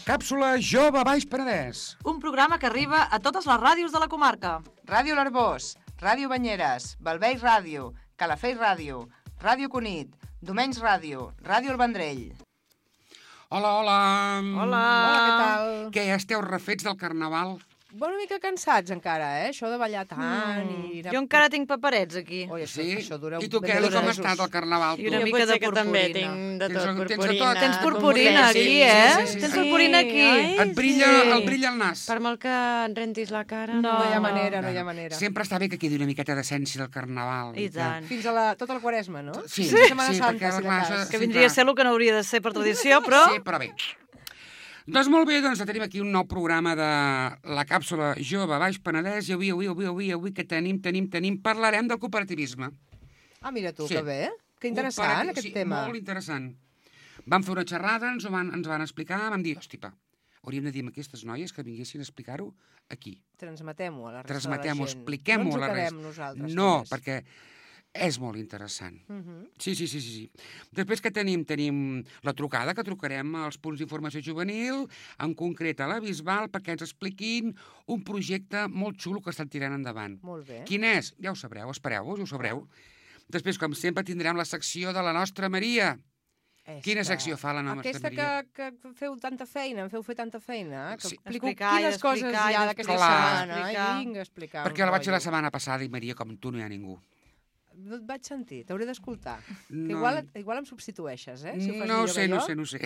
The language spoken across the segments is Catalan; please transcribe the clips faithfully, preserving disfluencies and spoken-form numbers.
Càpsula Jove Baix Penedès. Un programa que arriba a totes les ràdios de la comarca. Ràdio l'Arbós, Ràdio Banyeres, Balvei Ràdio, Calafell Ràdio, Ràdio Cunit, Domenys Ràdio, Ràdio El Vendrell. Hola, hola. Hola. Hola, què tal? Què, esteu refets del carnaval? Una mica cansats encara, eh? Això de ballar tant Mm. i... Jo encara tinc paperets aquí. Oi, això, Sí? això dura I tu, ben Kelly, dos com ha mesos. estat el carnaval? I Tu? una Jo mica potser de que també purpurina. tinc de Tens- tot, tens de purpurina. tot. Tens purpurina com aquí, sí, eh? sí, sí, sí. Tens purpurina aquí. Ai, Et brilla, sí. el brilla el nas. Per molt que et rentis la cara... No. No hi ha manera, no hi ha manera. Sempre està bé que quedi una miqueta d'essència del carnaval. I tant. Fins a la, tota la quaresma, no? Sí, Fins sí, a Setmana sí, Santa, perquè, si de clar, cas. això- Que Sí, vindria clar. a ser el que no hauria de ser per tradició, però... Sí, però bé. Doncs molt bé, doncs tenim aquí un nou programa de la càpsula Jove Baix Penedès i avui, avui, avui, avui, avui que tenim, tenim, tenim, parlarem del cooperativisme. Ah, mira tu, Sí. que bé. Que interessant, Cooperati- aquest sí, tema. molt interessant. Vam fer una xerrada, ens, ho van, ens van explicar, vam dir, hòstipa, hauríem de dir a aquestes noies que vinguessin a explicar-ho aquí. Transmetem-ho a la resta Transmetem-ho, de la gent. expliquem-ho no a la ens ho resta. quedem nosaltres. No, només. perquè és molt interessant. Uh -huh. Sí, sí, sí, sí, sí. Després que tenim, tenim la trucada, que trucarem als punts d'informació juvenil, en concret a la Bisbal, perquè ens expliquin un projecte molt xulo que estan tirant endavant. Molt bé. Quin és? Ja ho sabreu, espereu-vos, ho sabreu. Després, com sempre, tindrem la secció de la nostra Maria. Quina Esta. secció fa la nostra Aquesta Maria? que, que feu tanta feina, em feu fer tanta feina, que Sí. explico Explicar i quines coses explicar hi i ha d'aquesta explicar. setmana. Explicar. I vinga a explicar. Perquè la vaig fer la setmana passada i, Maria, com tu no hi ha ningú. No et vaig sentir, t'hauré d'escoltar. No. Que igual, igual em substitueixes, eh? Si ho fas No ho millor sé, que no jo. ho sé, no ho sé.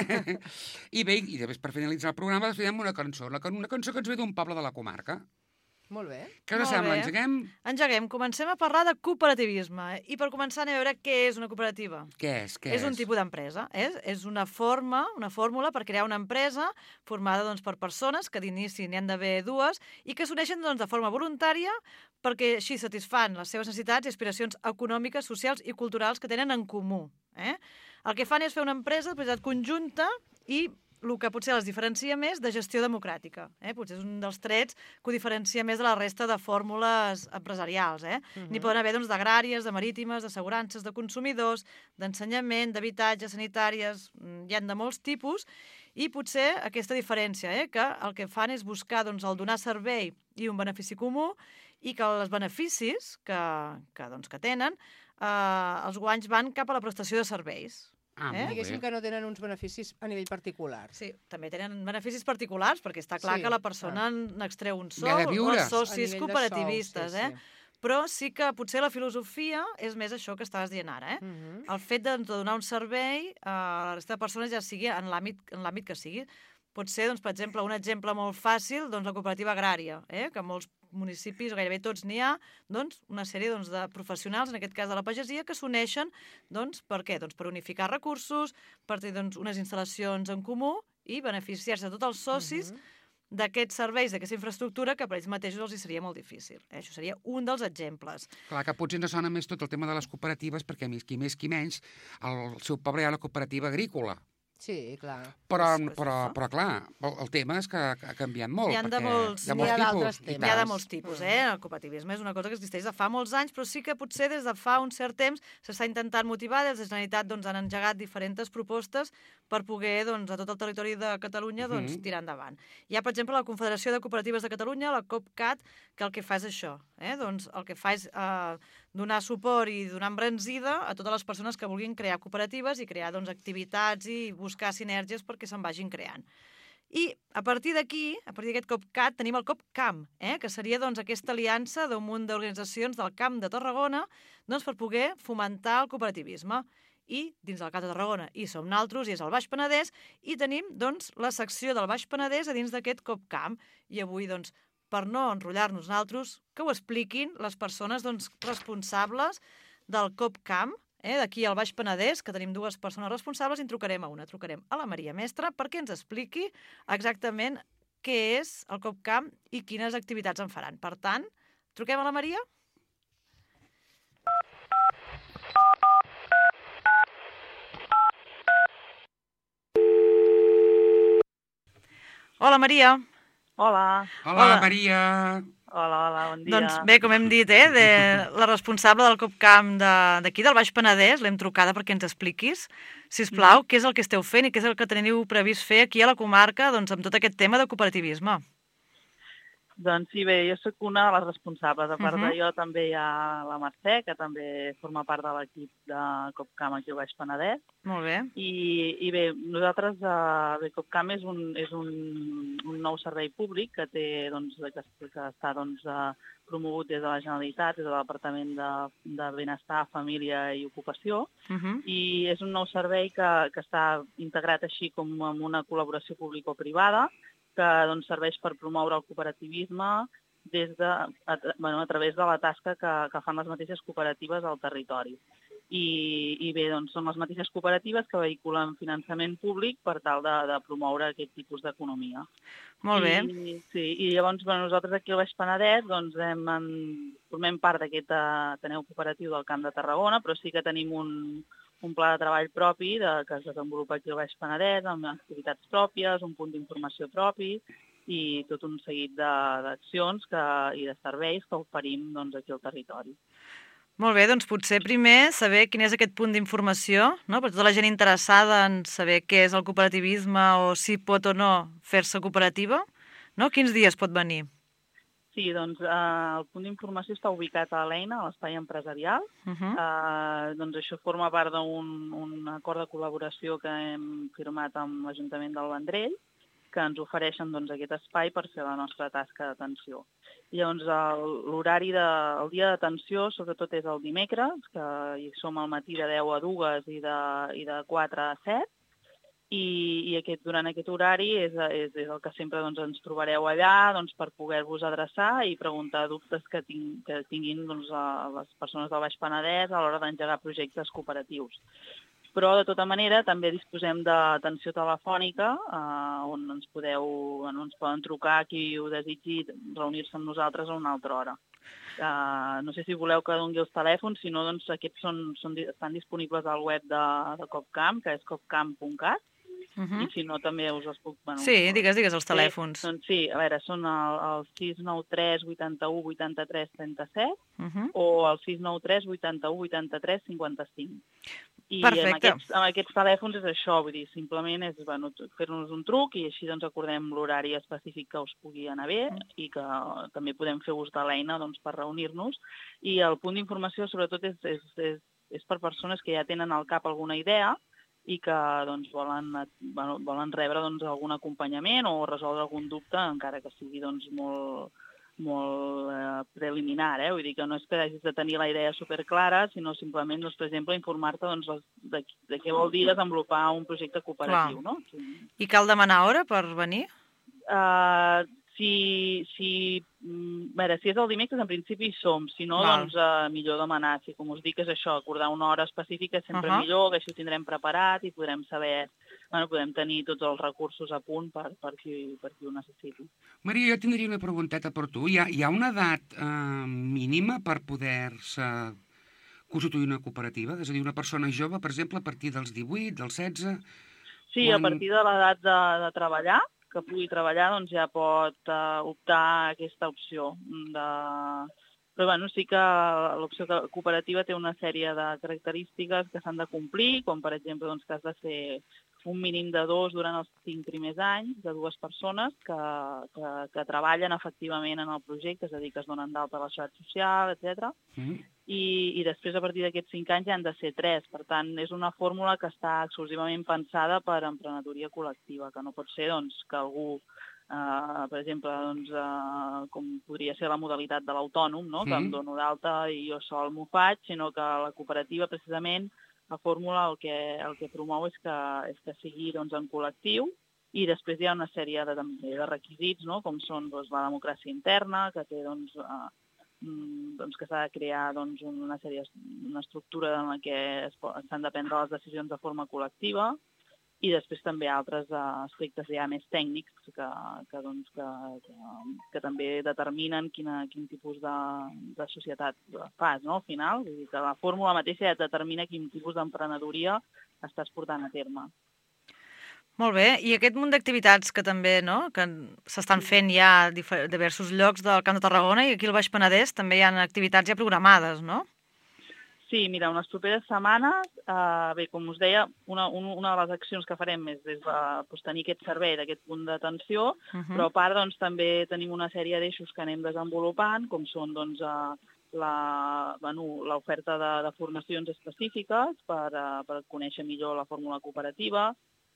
I bé, i després per finalitzar el programa desfilem una cançó, la can- una cançó que ens ve d'un poble de la comarca. Molt bé. Què us Molt sembla? bé. Engeguem? Engeguem, comencem a parlar de cooperativisme. eh? I per començar anem a veure què és una cooperativa. Què és? Què és un tipus d'empresa. És, és una forma, una fórmula per crear una empresa formada doncs, per persones, que d'inici n'hi han d'haver dues, i que s'uneixen doncs, de forma voluntària perquè així satisfan les seves necessitats i aspiracions econòmiques, socials i culturals que tenen en comú. Eh? El que fan és fer una empresa de propietat conjunta i el que potser les diferencia més de gestió democràtica. Eh? Potser és un dels trets que ho diferencia més de la resta de fórmules empresarials. Eh? Uh -huh. N'hi poden haver doncs, d'agràries, de marítimes, d'assegurances, de consumidors, d'ensenyament, d'habitatge, sanitàries, hi han de molts tipus, i potser aquesta diferència, eh? que el que fan és buscar doncs, el donar servei i un benefici comú, i que els beneficis que, que, doncs, que tenen, eh, els guanys van cap a la prestació de serveis. Ah, Eh? molt Diguéssim bé. que no tenen uns beneficis a nivell particular. Sí, també tenen beneficis particulars, perquè està clar Sí, que la persona n'extreu un N'ha sol, de o viure. els A socis nivell de cooperativistes, sou, sí, eh? Però sí que potser la filosofia és més això que estaves dient ara, eh? sí. Uh -huh. El fet de donar un servei a la resta de persones, ja sigui en l'àmbit en l'àmbit que sigui. Pot ser, doncs, per exemple, un exemple molt fàcil, doncs, la cooperativa agrària, eh? que en molts municipis, gairebé tots n'hi ha, doncs, una sèrie doncs, de professionals, en aquest cas de la pagesia, que s'uneixen, doncs, per què? Doncs per unificar recursos, per tenir doncs, unes instal·lacions en comú i beneficiar-se de tots els socis Uh -huh. d'aquests serveis, d'aquesta infraestructura, que per ells mateixos els hi seria molt difícil. Eh? Això seria un dels exemples. Clar que potser ens sona més tot el tema de les cooperatives, perquè més qui més qui menys, al seu poble hi ha la cooperativa agrícola. Sí, clar. Però, Pues- pues però, això. però clar, el, el tema és que ha canviat molt. N'hi ha de perquè- molts- de n'hi molts ha d'altres tipus. i temes. N'hi ha de tant. molts tipus, eh? El cooperativisme és una cosa que existeix de fa molts anys, però sí que potser des de fa un cert temps s'està intentant motivar. Des de la Generalitat doncs, han engegat diferents propostes per poder, doncs, a tot el territori de Catalunya doncs, Mhm. tirar endavant. Hi ha, per exemple, la Confederació de Cooperatives de Catalunya, la COPCAT, que el que fa és això. Eh? Doncs el que fa és eh, donar suport i donar embranzida a totes les persones que vulguin crear cooperatives i crear doncs, activitats i buscar sinergies perquè se'n vagin creant. I a partir d'aquí, a partir d'aquest COPCAT, tenim el COPCAM, eh? que seria doncs, aquesta aliança d'un munt d'organitzacions del Camp de Tarragona doncs, per poder fomentar el cooperativisme. I dins del Camp de Tarragona hi som naltros, i és el Baix Penedès, i tenim doncs, la secció del Baix Penedès a dins d'aquest COPCAM. I avui, doncs, per no enrotllar-nos naltros, que ho expliquin les persones doncs, responsables del COPCAM, eh, d'aquí al Baix Penedès, que tenim dues persones responsables, i en trucarem a una. Trucarem a la Maria Mestre perquè ens expliqui exactament què és el COPCAM i quines activitats en faran. Per tant, truquem a la Maria? Hola, Maria. Hola, Hola, Hola. Maria. hola, hola, bon dia. Doncs bé, com hem dit, eh, de la responsable del COPCAM de- d'aquí, del Baix Penedès, l'hem trucada perquè ens expliquis. Sisplau, què és el que esteu fent i què és el que teniu previst fer aquí a la comarca doncs, amb tot aquest tema de cooperativisme? Doncs sí, bé, jo sóc una de les responsables. A part Mhm. de jo també hi ha la Mercè, que també forma part de l'equip de CopCam aquí al Baix Penedès. Molt bé. I, i bé, nosaltres, eh, bé, CopCam és, un, és un, un nou servei públic que té, doncs, que, que està doncs, eh, promogut des de la Generalitat, des de l'Departament de, de Benestar, Família i Ocupació, Mhm. i és un nou servei que, que està integrat així com amb una col·laboració público-privada, que doncs, serveix per promoure el cooperativisme des de, a, bueno, a través de la tasca que, que fan les mateixes cooperatives al territori. I, i bé, doncs, són les mateixes cooperatives que vehiculen finançament públic per tal de, de promoure aquest tipus d'economia. Molt bé. I, sí, i llavors bueno, nosaltres aquí al Baix Penedès doncs, hem, en, formem part d'aquest Ateneu Cooperatiu del Camp de Tarragona, però sí que tenim un, un pla de treball propi de, que es desenvolupa aquí al Baix Penedès, amb activitats pròpies, un punt d'informació propi i tot un seguit d'accions i de serveis que oferim doncs, aquí al territori. Molt bé, doncs potser primer saber quin és aquest punt d'informació, no? Per tota la gent interessada en saber què és el cooperativisme o si pot o no fer-se cooperativa, no? Quins dies pot venir? Sí, doncs eh, el punt d'informació està ubicat a l'Eina, a l'Espai Empresarial. Uh -huh. eh, doncs això forma part d'un un acord de col·laboració que hem firmat amb l'Ajuntament del Vendrell, que ens ofereixen doncs, aquest espai per fer la nostra tasca d'atenció. Llavors, l'horari, de, el dia d'atenció, sobretot és el dimecres, que hi som al matí de deu a dues i de, i de quatre a set, i, i aquest, durant aquest horari és, és, és el que sempre doncs, ens trobareu allà doncs, per poder-vos adreçar i preguntar dubtes que, ting, que tinguin doncs, les persones del Baix Penedès a l'hora d'engegar projectes cooperatius. Però, de tota manera, també disposem d'atenció telefònica, eh, on ens podeu, on ens poden trucar qui ho desitgi reunir-se amb nosaltres a una altra hora. Eh, no sé si voleu que doni els telèfons, si no, doncs aquests són, són, estan disponibles al web de, de CopCam, que és copcam punt cat, Uh -huh. i si no també us els puc... Bueno, Sí, digues, digues els telèfons. Sí, doncs sí, a veure, són el, el sis nou tres vuitanta-u vuitanta-tres trenta-set Uh -huh. o el sis nou tres vuitanta-u vuitanta-tres cinquanta-cinc. I Perfecte. amb aquests, amb aquests telèfons és això, vull dir, simplement és bueno, fer-nos un truc i així doncs acordem l'horari específic que us pugui anar bé i que també podem fer ús de l'eina doncs, per reunir-nos. I el punt d'informació sobretot és, és, és, és per persones que ja tenen al cap alguna idea i que doncs, volen, bueno, volen rebre doncs, algun acompanyament o resoldre algun dubte, encara que sigui doncs, molt, molt eh, preliminar. Eh? Vull dir que no és que hagis de tenir la idea superclara, sinó simplement, doncs, per exemple, informar-te doncs, de, de què vol dir desenvolupar un projecte cooperatiu. No? Sí. I cal demanar hora per venir? Uh, si, si, a veure, si és el dimecres, en principi hi som. Si no, Val. doncs uh, millor demanar. Si, com us dic, és això, acordar una hora específica és sempre Uh-huh. millor, que així ho tindrem preparat i podrem saber, bueno, podem tenir tots els recursos a punt per, per, qui, per qui ho necessiti. Maria, jo tindria una pregunteta per tu. Hi ha, hi ha una edat eh, mínima per poder-se constituir una cooperativa? És a dir, una persona jove, per exemple, a partir dels divuit, dels setze... Sí, quan... a partir de l'edat de, de treballar, que pugui treballar, doncs ja pot uh, optar a aquesta opció. De... Però bueno, sí que l'opció cooperativa té una sèrie de característiques que s'han de complir, com per exemple doncs, que has de ser un mínim de dos durant els cinc primers anys, de dues persones que, que, que treballen efectivament en el projecte, és a dir, que es donen d'alta a la xarxa social, etcètera. Mm. I, I després, a partir d'aquests cinc anys, ja han de ser tres. Per tant, és una fórmula que està exclusivament pensada per emprenedoria col·lectiva, que no pot ser doncs, que algú, eh, per exemple, doncs, eh, com podria ser la modalitat de l'autònom, no? Mm. que em dono d'alta i jo sol m'ho faig, sinó que la cooperativa, precisament, la fórmula el que, el que promou és que, és que sigui doncs, en col·lectiu i després hi ha una sèrie de, de requisits, no? com són doncs, la democràcia interna, que té doncs, eh, doncs, que s'ha de crear doncs, una sèrie, una estructura en la que s'han de prendre les decisions de forma col·lectiva i després també altres uh, aspectes ja més tècnics que, que, doncs, que, que, que també determinen quina, quin tipus de, de societat fas, no? Al final. Vull dir que la fórmula mateixa ja determina quin tipus d'emprenedoria estàs portant a terme. Molt bé, i aquest munt d'activitats que també no? que s'estan fent ja a diversos llocs del Camp de Tarragona i aquí al Baix Penedès també hi ha activitats ja programades, no? Sí, mira, unes properes setmanes, eh, bé, com us deia, una, una de les accions que farem és, és uh, doncs, tenir aquest servei d'aquest punt d'atenció, uh -huh. però a part doncs, també tenim una sèrie d'eixos que anem desenvolupant, com són doncs, uh, la, bueno, l'oferta de, de formacions específiques per, uh, per conèixer millor la fórmula cooperativa,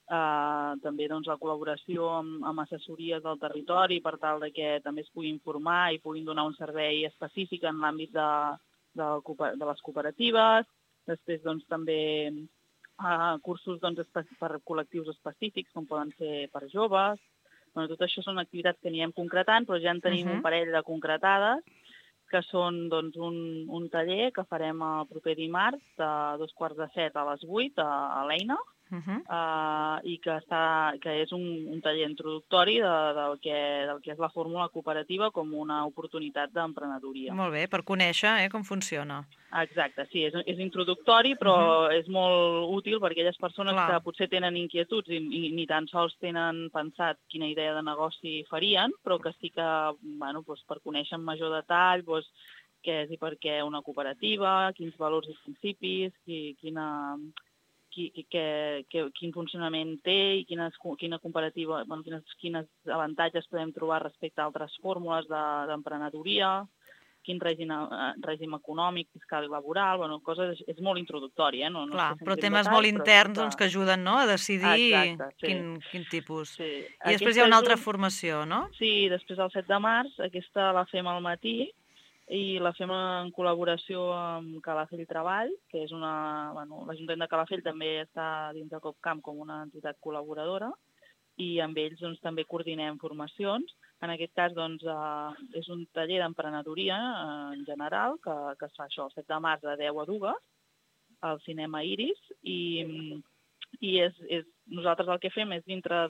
uh, també doncs, la col·laboració amb, amb assessories del territori per tal de que també es pugui informar i puguin donar un servei específic en l'àmbit de de les cooperatives, després doncs, també uh, cursos doncs, per col·lectius específics, com poden ser per joves. Bueno, tot això són activitats que anirem concretant, però ja en tenim uh-huh. un parell de concretades, que són doncs, un, un taller que farem el proper dimarts, de dos quarts de set a les vuit, a, a l'Eina, uh-huh. uh, i que, està, que és un, un taller introductori de, del, que, del que és la fórmula cooperativa com una oportunitat d'emprenedoria. Molt bé, per conèixer eh, com funciona. Exacte, sí, és, és introductori, però uh-huh. és molt útil per a aquelles persones Clar. que potser tenen inquietuds i, i ni tan sols tenen pensat quina idea de negoci farien, però que sí que, bueno, doncs per conèixer en major detall doncs, què és i per què una cooperativa, quins valors i principis, qui, quina... Qui, que, que, quin funcionament té i quines, quina comparativa, bueno, quines, quines avantatges podem trobar respecte a altres fórmules d'emprenedoria, de, quin règim, règim econòmic, fiscal i laboral, bueno, coses, és molt introductori, eh? No, no Clar, però temes detall, molt interns doncs, que ajuden no? a decidir Exacte, sí. quin, quin tipus. Sí. I Aquesta després hi ha una altra un... formació, no? Sí, després del set de març, aquesta la fem al matí, i la fem en col·laboració amb Calafell Treball, que és una... Bueno, l'Ajuntament de Calafell també està dins de CopCamp com una entitat col·laboradora, i amb ells doncs, també coordinem formacions. En aquest cas doncs, eh, és un taller d'emprenedoria eh, en general, que, que es fa això, el set de març de deu a dues, al Cinema Iris, i, i és, és, nosaltres el que fem és dintre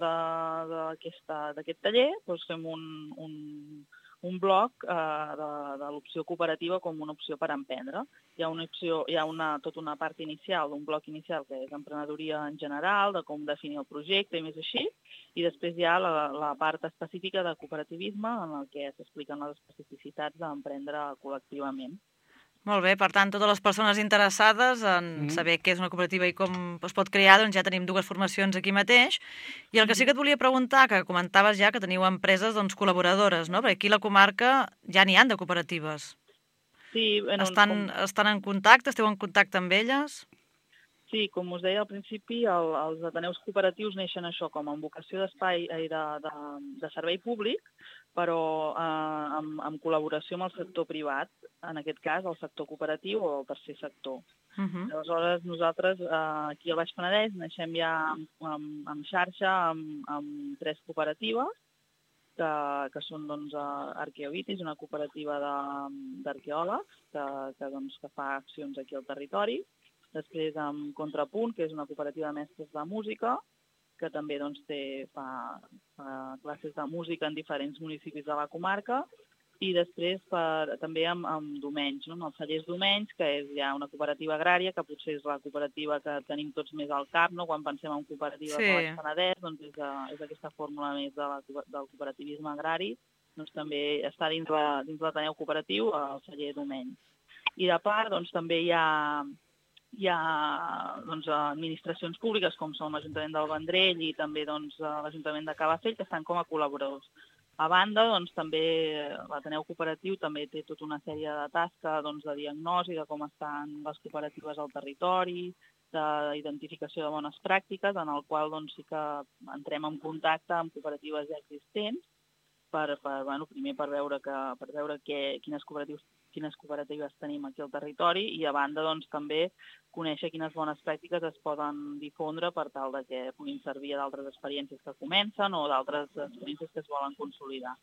d'aquest taller, doncs fem un... un un bloc eh, de, de l'opció cooperativa com una opció per emprendre. Hi ha, una opció, hi ha una, tota una part inicial, un bloc inicial que és emprenedoria en general, de com definir el projecte i més així, i després hi ha la, la part específica de cooperativisme en el que s'expliquen les especificitats d'emprendre col·lectivament. Molt bé, per tant, totes les persones interessades en mm. saber què és una cooperativa i com es pot crear, doncs ja tenim dues formacions aquí mateix. I el que sí que et volia preguntar, que comentaves ja que teniu empreses doncs, col·laboradores, no? Perquè aquí a la comarca ja n'hi han de cooperatives. Sí, bueno, estan, com... estan en contacte? Esteu en contacte amb elles? Sí, com us deia al principi, el, els ateneus cooperatius neixen això com amb vocació d'espai i de, de, de servei públic, però eh, amb, amb col·laboració amb el sector privat, en aquest cas el sector cooperatiu o el tercer sector. Uh -huh. Aleshores, nosaltres eh, aquí al Baix Penedès naixem ja amb, amb, amb xarxa, amb, amb tres cooperatives, que, que són doncs, Arqueovitis, una cooperativa d'arqueòlegs que, que, doncs, que fa accions aquí al territori. Després amb Contrapunt, que és una cooperativa de mestres de música, que també doncs, té, fa, fa classes de música en diferents municipis de la comarca, i després per, també amb, amb Domenys, no? amb els cellers Domenys, que és ja una cooperativa agrària, que potser és la cooperativa que tenim tots més al cap, no? Quan pensem en cooperatives sí. de Baix Penedès, doncs és, és aquesta fórmula més de la, del cooperativisme agrari, doncs també està dins, la, dins l'Ateneu Cooperatiu, el celler Domenys. I de part, doncs també hi ha... Hi ha doncs, administracions públiques com són l'Ajuntament del Vendrell i també doncs, l'Ajuntament de Calafell que estan com a col·laboradors. A banda, doncs, també l'Ateneu Cooperatiu també té tota una sèrie de tasques doncs, de diagnosi de com estan les cooperatives al territori, d'identificació de bones pràctiques, en el qual doncs, sí que entrem en contacte amb cooperatives ja existents, per, per, bueno, primer per veure, que, per veure que, quines cooperatives quines cooperatives tenim aquí al territori i a banda doncs, també conèixer quines bones pràctiques es poden difondre per tal de que puguin servir a d'altres experiències que comencen o d'altres experiències que es volen consolidar.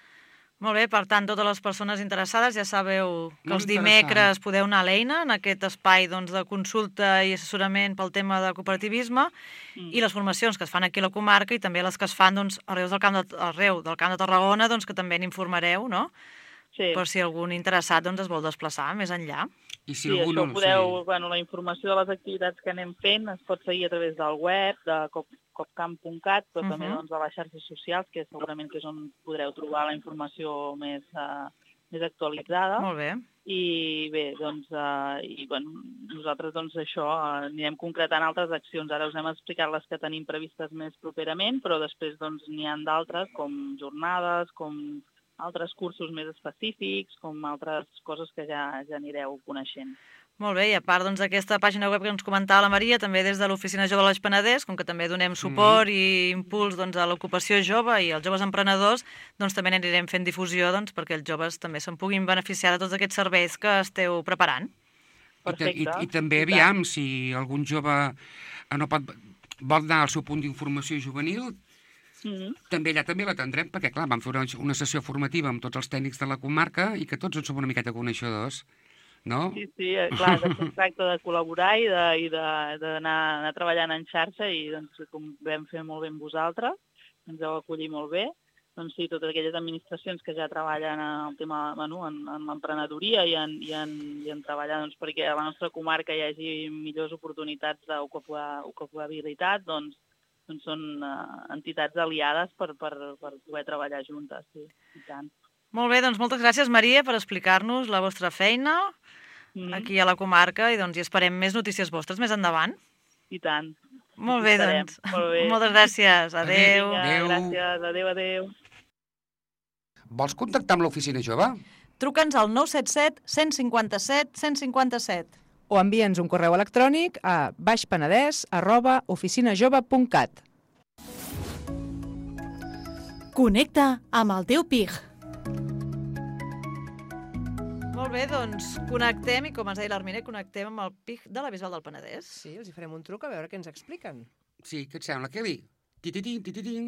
Molt bé, per tant, totes les persones interessades ja sabeu que els dimecres podeu anar a l'Eina, en aquest espai doncs, de consulta i assessorament pel tema de cooperativisme mm. i les formacions que es fan aquí a la comarca i també les que es fan doncs, arreu del Camp de, arreu del Camp de Tarragona, doncs, que també n'informareu, no? Sí. Per si algun interessat doncs, es vol desplaçar més enllà. I si sí, algun... això podeu, sí. bueno, la informació de les activitats que anem fent es pot seguir a través del web, de copcamp punt cat, però uh -huh. també doncs, de les xarxes socials, que segurament que és on podreu trobar la informació més, uh, més actualitzada. Molt bé. I bé, doncs, eh, i, bueno, nosaltres doncs, això eh, anirem concretant altres accions. Ara us hem explicat les que tenim previstes més properament, però després doncs, n'hi ha d'altres, com jornades, com altres cursos més específics, com altres coses que ja, ja anireu coneixent. Molt bé, i a part doncs, d'aquesta pàgina web que ens comentava la Maria, també des de l'Oficina Jove de l'Eix Penedès, com que també donem suport mm. i impuls doncs, a l'ocupació jove i als joves emprenedors, doncs també n'anirem fent difusió doncs, perquè els joves també se'n puguin beneficiar de tots aquests serveis que esteu preparant. Perfecte. I, i, i també, aviam, si algun jove no pot, vol anar al seu punt d'informació juvenil, mm-hmm. també allà també l'atendrem, perquè clar, vam fer una, una sessió formativa amb tots els tècnics de la comarca i que tots en som una miqueta coneixedors. No? Sí, sí, clar, es tracta de col·laborar i d'anar treballant en xarxa i doncs, com vam fer molt bé amb vosaltres, ens heu acollit molt bé, doncs sí, totes aquelles administracions que ja treballen en el tema, bueno, en, en l'emprenedoria i, en, i, en, i en treballar doncs, perquè a la nostra comarca hi hagi millors oportunitats d'ocupabilitat, doncs, doncs són uh, entitats aliades per, per, per poder treballar juntes, sí, i tant. Molt bé, doncs moltes gràcies, Maria, per explicar-nos la vostra feina mm. aquí a la comarca i doncs hi esperem més notícies vostres més endavant. I tant. Molt bé, doncs. Molt bé. Moltes gràcies. Adéu. Vinga, adéu. Gràcies. Adéu, adéu. Vols contactar amb l'oficina jove? Truca'ns al nou set set, cent cinquanta-set, cent cinquanta-set. O envia'ns un correu electrònic a baixpenedès arroba oficinajove punt cat. Connecta amb el teu P I G. Molt bé, doncs connectem, i com ens deia l'Arminer, connectem amb el P I G de la Bisbal del Penedès. Sí, els hi farem un truc a veure què ens expliquen. Sí, què et sembla, Kelly? Tititín, tititín.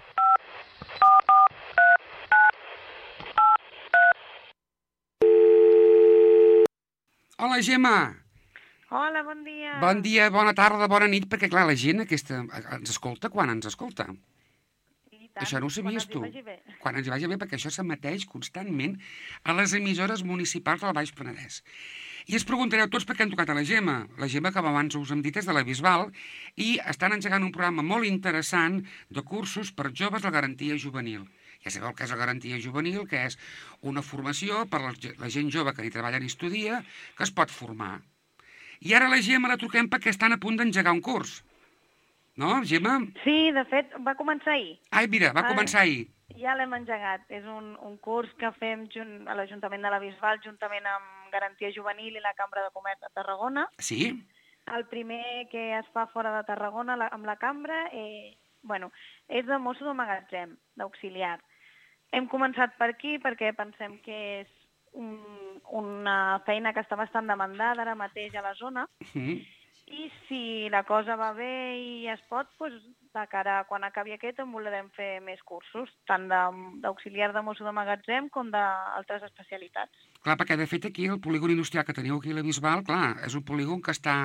Hola, Gemma. Hola, bon dia. Bon dia, bona tarda, bona nit, perquè clar, la gent aquesta ens escolta quan ens escolta. Tant, això no ho sabies tu. Quan ens hi vagi bé, perquè això s'emeteix constantment a les emissores municipals del Baix Penedès. I es preguntareu tots per què han tocat a la Gemma. La Gemma, que abans us hem dit, és de la Bisbal, i estan engegant un programa molt interessant de cursos per joves de garantia juvenil. Ja sabeu què és la garantia juvenil, que és una formació per la gent jove que ni treballa ni estudia, que es pot formar. I ara la Gemma la truquem perquè estan a punt d'engegar un curs. No, Gemma? Sí, de fet, va començar ahir. Ai, mira, va començar ahir. Ja l'hem engegat. És un, un curs que fem junt, a l'Ajuntament de la Bisbal, juntament amb Garantia Juvenil i la Cambra de Comerç de Tarragona. Sí? El primer que es fa fora de Tarragona la, amb la Cambra eh, bueno, és de mosso de magatzem, d'auxiliar. Hem començat per aquí perquè pensem que és un, una feina que està bastant demandada ara mateix a la zona. Mm. I si la cosa va bé i es pot, doncs, de cara a quan acabi aquest en voldrem fer més cursos, tant d'auxiliar de mosso de magatzem com d'altres especialitats. Clar, perquè de fet aquí el polígon industrial que teniu aquí a la Bisbal, clar, és un polígon que està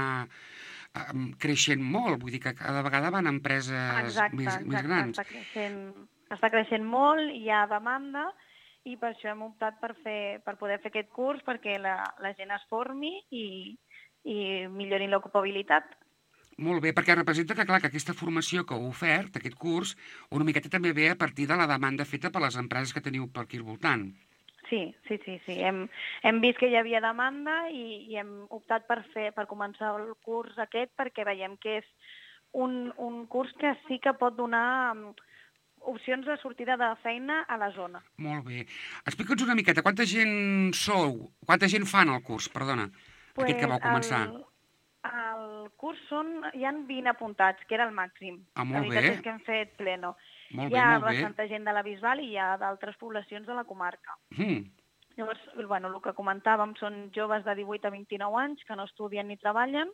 um, creixent molt, vull dir que cada vegada van empreses exacte, més, exacte, més grans. Està creixent, està creixent molt, hi ha demanda, i per això hem optat per, fer, per poder fer aquest curs, perquè la, la gent es formi i... i millorin l'ocupabilitat. Molt bé, perquè representa que, clar, que aquesta formació que heu ofert, aquest curs, una miqueta també ve a partir de la demanda feta per les empreses que teniu per aquí al voltant. Sí, sí, sí. sí. Hem, hem vist que hi havia demanda i, i hem optat per, fer, per començar el curs aquest perquè veiem que és un, un curs que sí que pot donar opcions de sortida de feina a la zona. Molt bé. Explica'ns una miqueta, quanta gent sou? Quanta gent fan el curs, perdona? Pues aquest que vau començar. El, el curs són, hi ha vint apuntats, que era el màxim. Ah, molt bé. La veritat bé. és que hem fet pleno. Molt hi bé, ha molt bastanta bé. gent de la Bisbal i hi ha d'altres poblacions de la comarca. Mm. Llavors, bueno, el que comentàvem són joves de divuit a vint-i-nou anys que no estudien ni treballen,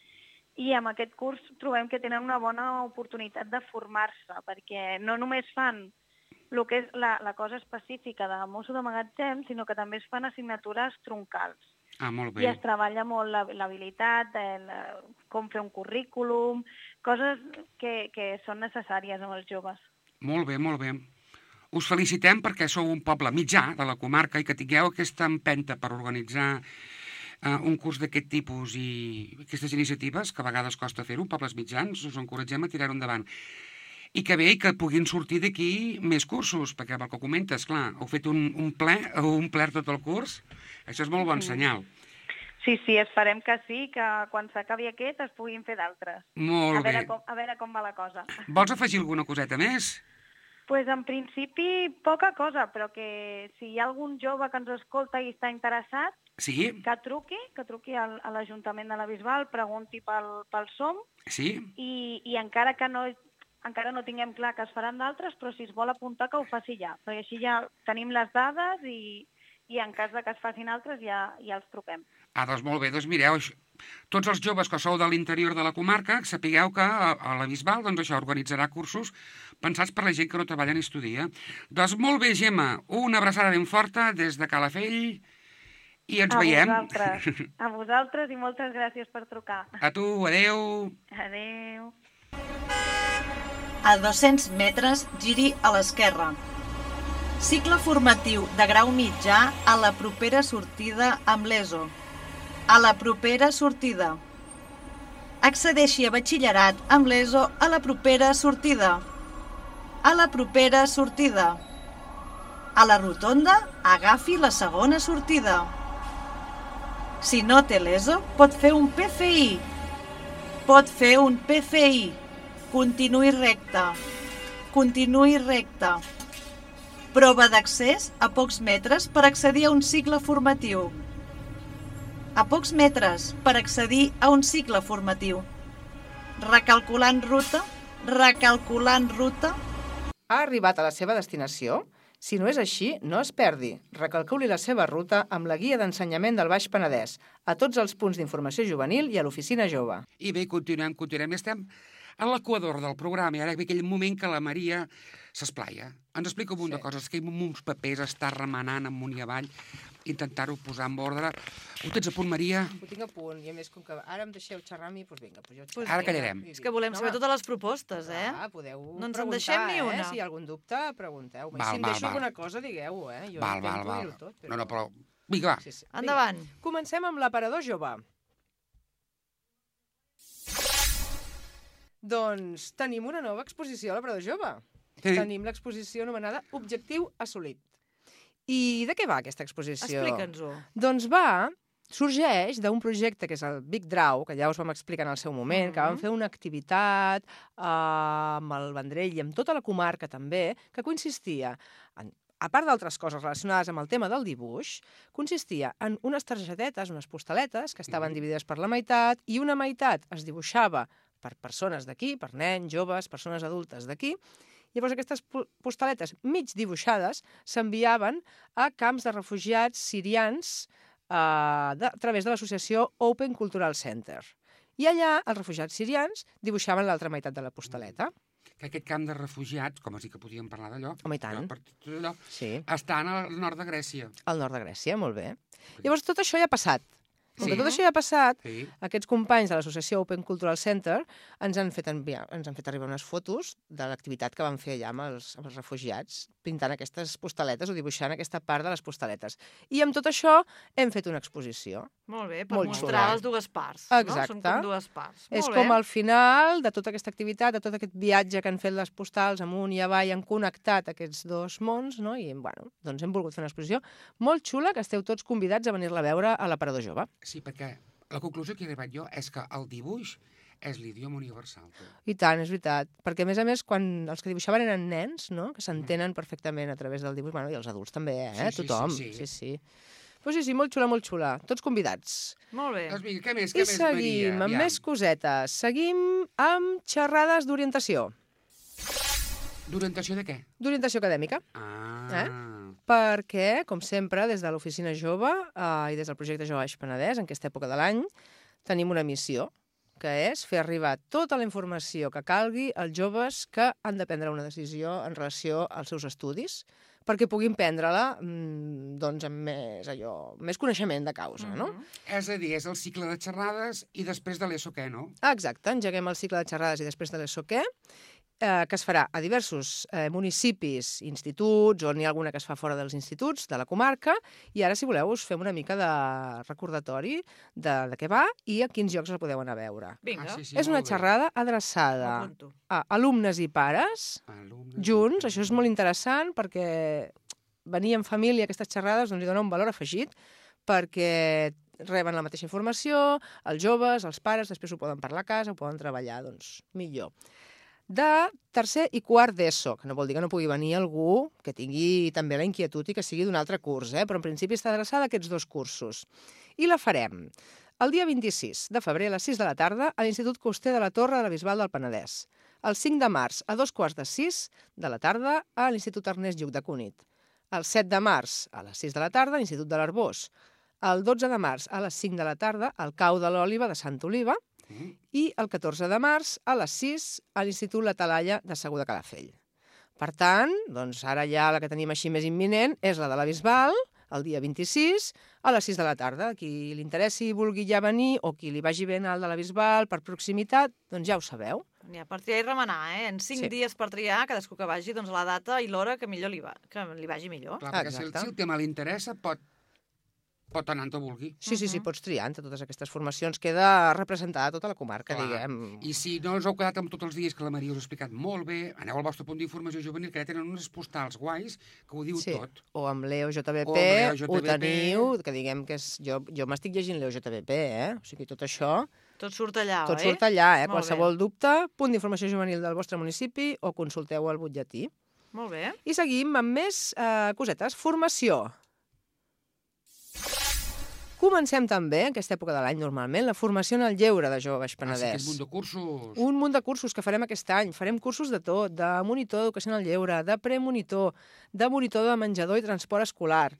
i amb aquest curs trobem que tenen una bona oportunitat de formar-se, perquè no només fan el que és la, la cosa específica de mosso de magatzem, sinó que també es fan assignatures troncals. Ah, molt bé. I es treballa molt l'habilitat, com fer un currículum, coses que, que són necessàries amb els joves. Molt bé, molt bé. Us felicitem perquè sou un poble mitjà de la comarca i que tingueu aquesta empenta per organitzar uh, un curs d'aquest tipus i aquestes iniciatives, que a vegades costa fer-ho, pobles mitjans, us encoratgem a tirar-ho endavant. I que bé, i que puguin sortir d'aquí més cursos, perquè pel que comentes, clar, heu fet un, un ple, heu omplert tot el curs, això és molt bon senyal. Sí, sí, esperem que sí, que quan s'acabi aquest es puguin fer d'altres. Molt a veure bé. Com, a veure com va la cosa. Vols afegir alguna coseta més? Pues en principi poca cosa, però que si hi ha algun jove que ens escolta i està interessat, Sí? que truqui, que truqui al, a l'Ajuntament de la Bisbal, pregunti pel, pel SOM, Sí? i, i encara que no encara no tinguem clar que es faran d'altres, però si es vol apuntar que ho faci ja, perquè així ja tenim les dades i, i en cas de que es facin altres ja, ja els truquem. Ah, doncs molt bé, doncs mireu, això, tots els joves que sou de l'interior de la comarca, sapigueu que a, a la Bisbal, doncs això, organitzarà cursos pensats per la gent que no treballa ni estudia. Doncs molt bé, Gemma, una abraçada ben forta des de Calafell i ens a veiem. Vosaltres, a vosaltres i moltes gràcies per trucar. A tu, adeu. Adeu. A dos-cents metres, giri a l'esquerra. Cicle formatiu de grau mitjà a la propera sortida amb l'ESO. A la propera sortida. Accedeixi a batxillerat amb l'ESO a la propera sortida. A la propera sortida. A la rotonda, agafi la segona sortida. Si no té l'ESO, pot fer un P F I. Pot fer un P F I. Continuï recte. Continuï recte. Prova d'accés a pocs metres per accedir a un cicle formatiu. A pocs metres per accedir a un cicle formatiu. Recalculant ruta, recalculant ruta. Ha arribat a la seva destinació? Si no és així, no es perdi. Recalculi la seva ruta amb la guia d'ensenyament del Baix Penedès, a tots els punts d'informació juvenil i a l'oficina jove. I bé, continuem, continuem. Estem a l'equador del programa i ara ve aquell moment que la Maria s'esplaia. Ens explica un munt Sí. de coses, que amb uns papers està remenant amunt i avall, intentar-ho posar en ordre. Ho tens a punt, Maria? Ho tinc a punt, i a més, com que ara em deixeu xerrar a mi, doncs vinga, doncs jo Pues Ara vinga. callarem. És que volem saber totes les propostes, eh? Ah, podeu No ens en preguntar, deixem ni eh? una. Si hi ha algun dubte, pregunteu. Val, si em val, deixo val. alguna cosa, digueu-ho, eh? Jo Val, val, intento val. dir-ho tot. No, no, però... Vinga, va. Sí, sí. Endavant. Vinga. Comencem amb l'aparador jove. Doncs tenim una nova exposició a l'aparador jove. Sí. Tenim l'exposició anomenada Objectiu assolit. I de què va aquesta exposició? Explica'ns-ho. Doncs va, sorgeix d'un projecte que és el Big Draw, que ja us vam explicar en el seu moment, Mhm. que vam fer una activitat eh, amb el Vendrell i amb tota la comarca també, que consistia, en, a part d'altres coses relacionades amb el tema del dibuix, consistia en unes targetetes, unes postaletes, que estaven Mhm. dividides per la meitat, i una meitat es dibuixava per persones d'aquí, per nens, joves, persones adultes d'aquí. Llavors aquestes po- postaletes mig dibuixades s'enviaven a camps de refugiats sirians eh, de, a través de l'associació Open Cultural Center. I allà els refugiats sirians dibuixaven l'altra meitat de la postaleta. Que aquest camp de refugiats, com a dir que podíem parlar d'allò, Home, i tant. per tot allò, Sí, està al nord de Grècia. al nord de Grècia, molt bé. Llavors tot això ja ha passat. Com Sí. que tot això ja ha passat, Sí. aquests companys de l'associació Open Cultural Center ens han fet enviar, ens han fet arribar unes fotos de l'activitat que van fer allà amb els, amb els refugiats, pintant aquestes postaletes o dibuixant aquesta part de les postaletes. I amb tot això hem fet una exposició. Molt bé, per Molt mostrar xula. les dues parts. Exacte. No? Són com dues parts. És Molt com bé. al final de tota aquesta activitat, de tot aquest viatge que han fet les postals amunt i avall, han connectat aquests dos mons, no? I bueno, doncs hem volgut fer una exposició molt xula, que esteu tots convidats a venir-la a veure a l'Aparador Jove. Sí, perquè la conclusió que he arribat jo és que el dibuix és l'idioma universal. Tu. I tant, és veritat. Perquè, a més a més, quan els que dibuixaven eren nens, no?, que s'entenen perfectament a través del dibuix, bueno, i els adults també, eh?, Sí, sí, tothom. sí, sí. sí, sí. Pues sí, sí, molt xula, molt xula. Tots convidats. Molt bé. Doncs vinga, què més, què I més, seguim Maria? amb Aviam. més cosetes. Seguim amb xerrades d'orientació. D'orientació de què? D'orientació acadèmica. Ah, Perquè, com sempre, des de l'Oficina Jove eh, i des del projecte Jove Baix Penedès, en aquesta època de l'any, tenim una missió, que és fer arribar tota la informació que calgui als joves que han de prendre una decisió en relació als seus estudis, perquè puguin prendre-la mm, doncs, amb més, allò, més coneixement de causa, no? Mhm. és a dir, és el cicle de xerrades i després de l'E S O què, no? Exacte, engeguem el cicle de xerrades i després de l'E S O què. eh, que es farà a diversos eh, municipis, instituts, on hi ha alguna que es fa fora dels instituts, de la comarca, i ara, si voleu, us fem una mica de recordatori de, de què va i a quins llocs la podeu anar a veure. Vinga, Ah, sí, sí, És una molt bé. xerrada adreçada m'apunto. a alumnes i pares, Alumnes. junts. Això és molt interessant perquè venir en família a aquestes xerrades doncs, li dona un valor afegit perquè reben la mateixa informació, els joves, els pares, després ho poden parlar a casa, ho poden treballar, doncs millor. De tercer i quart d'ESO, que no vol dir que no pugui venir algú que tingui també la inquietud i que sigui d'un altre curs, eh? Però en principi està adreçada a aquests dos cursos. I la farem el dia vint-i-sis de febrer a les sis de la tarda a l'Institut Coster de la Torre de la Bisbal del Penedès. El cinc de març a dos quarts de sis de la tarda a l'Institut Ernest Lluch de Cunit. El set de març a les sis de la tarda a l'Institut de l'Arbós. El dotze de març a les cinc de la tarda al Cau de l'Òliba de Santa Oliva. Mm. I el catorze de març a les sis a l'Institut La Talaia de Segur de Calafell. Per tant, doncs ara ja la que tenim així més imminent és la de la Bisbal, el dia vint-i-sis, a les sis de la tarda. Qui li interessi i vulgui ja venir, o qui li vagi bé anar al de la Bisbal per proximitat, doncs ja ho sabeu. N'hi ha per triar i remenar, eh? En cinc Sí. dies per triar, cadascú que vagi doncs, la data i l'hora que millor li, va, que li vagi millor. Clar, perquè si el, Exacte. si el tema li interessa, pot, pot anar on vulgui. Sí, sí, sí, Mhm. pots triar entre totes aquestes formacions. Queda representada tota la comarca, Clar. diguem. I si no us heu quedat amb tots els dies que la Maria us ha explicat molt bé, aneu al vostre punt d'informació juvenil, que ja tenen unes postals guais que ho diu Sí. tot. O amb l'E O J B P, O amb l'E O J B P. ho teniu, que diguem que és... Jo, jo m'estic llegint l'E O J B P, eh? O sigui, tot això, Tot surt allà, tot oi? surt allà, eh? Molt Qualsevol dubte, punt d'informació juvenil del vostre municipi o consulteu el butlletí. Molt bé. I seguim amb més eh, cosetes. Formació. Comencem també, en aquesta època de l'any normalment, la formació en el lleure de Jove Baix Ah, sí, Penedès. aquest munt de cursos. Un munt de cursos que farem aquest any. Farem cursos de tot, de monitor d'educació en el lleure, de premonitor, de monitor de menjador i transport escolar.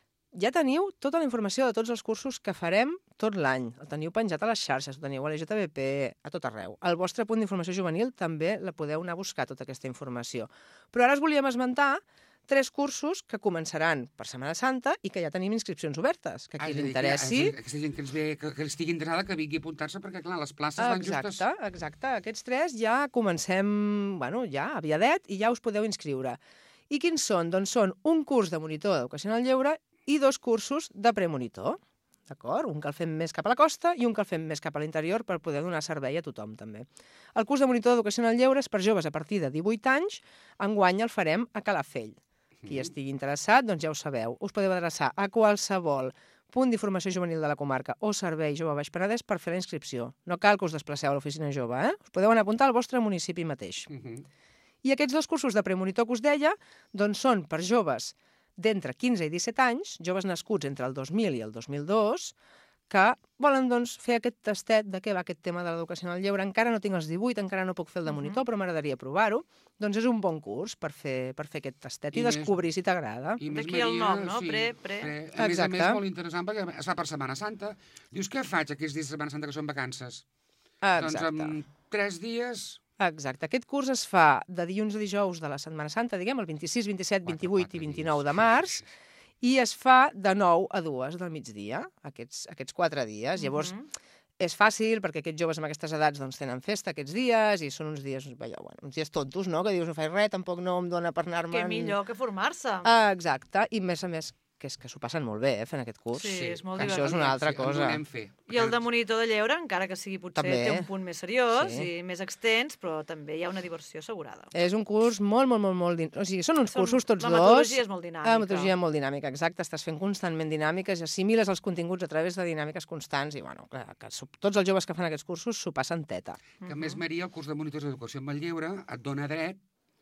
Ja teniu tota la informació de tots els cursos que farem tot l'any. El teniu penjat a les xarxes, ho teniu a l'E J B P, a tot arreu. Al vostre punt d'informació juvenil també la podeu anar a buscar, tota aquesta informació. Però ara us volíem esmentar tres cursos que començaran per Setmana Santa i que ja tenim inscripcions obertes, que a Ah, qui és a li dir, que interessi... ja- Aquesta gent que ens ve, que, que estigui interessada, que vingui a apuntar-se, perquè, clar, les places van justes. Exacte, exacte. Aquests tres ja comencem, bueno, ja aviadet i ja us podeu inscriure. I quins són? Doncs són un curs de monitor d'educació en el lleure i dos cursos de premonitor. D'acord? Un que el fem més cap a la costa i un que el fem més cap a l'interior per poder donar servei a tothom, també. El curs de monitor d'educació en el lleure és per joves a partir de divuit anys. Enguany el farem a Calafell. Qui estigui interessat, doncs ja ho sabeu. Us podeu adreçar a qualsevol punt d'informació juvenil de la comarca o servei Jove Baix Penedès per fer la inscripció. No cal que us desplaceu a l'oficina jove, eh? Us podeu anar a apuntar al vostre municipi mateix. Uh -huh. I aquests dos cursos de premonitor que us deia, doncs són per joves d'entre quinze i disset anys, joves nascuts entre el dos mil i el dos mil dos, que volen doncs, fer aquest tastet de què va aquest tema de l'educació en el lleure. Encara no tinc els divuit, encara no puc fer el de monitor, però m'agradaria provar-ho. Doncs és un bon curs per fer, per fer aquest tastet i, I més- descobrir si t'agrada. I més, D'aquí el Maria, nom, no? sí, Pre- pre. A més a Exacte. més, molt interessant, perquè es fa per Setmana Santa. Dius, què faig aquests dies de Setmana Santa que són vacances? Exacte. Doncs en tres dies... Exacte. Aquest curs es fa de dilluns a dijous de la Setmana Santa, diguem, el vint-i-sis, vint-i-set, Quatre, vint-i-vuit quatre i vint-i-nou dies. de març, i es fa de nou a dues del migdia, aquests, aquests quatre dies. Llavors, Mhm. és fàcil, perquè aquests joves amb aquestes edats doncs, tenen festa aquests dies, i són uns dies, vaja, bueno, uns dies tontos, no?, que dius, no faig res, tampoc no em dóna per anar-me'n... Què millor que formar-se. Ah, exacte, i a més a més, que és que s'ho passen molt bé, eh, fent aquest curs. Sí, és molt que això divertit. és una altra Ens ho cosa. anem fer. I el de monitor de lleure, encara que sigui potser També. té un punt més seriós Sí. i més extens, però també hi ha una diversió assegurada. És un curs molt, molt, molt, molt... Din... O sigui, són uns Són- cursos tots la dos... metodologia és molt dinàmica. La metodologia molt dinàmica, exacte. Estàs fent constantment dinàmiques i assimiles els continguts a través de dinàmiques constants i, bueno, clar, que so- tots els joves que fan aquests cursos s'ho passen teta. Que a més, Maria, el curs de monitors d'educació en el lleure et dona dret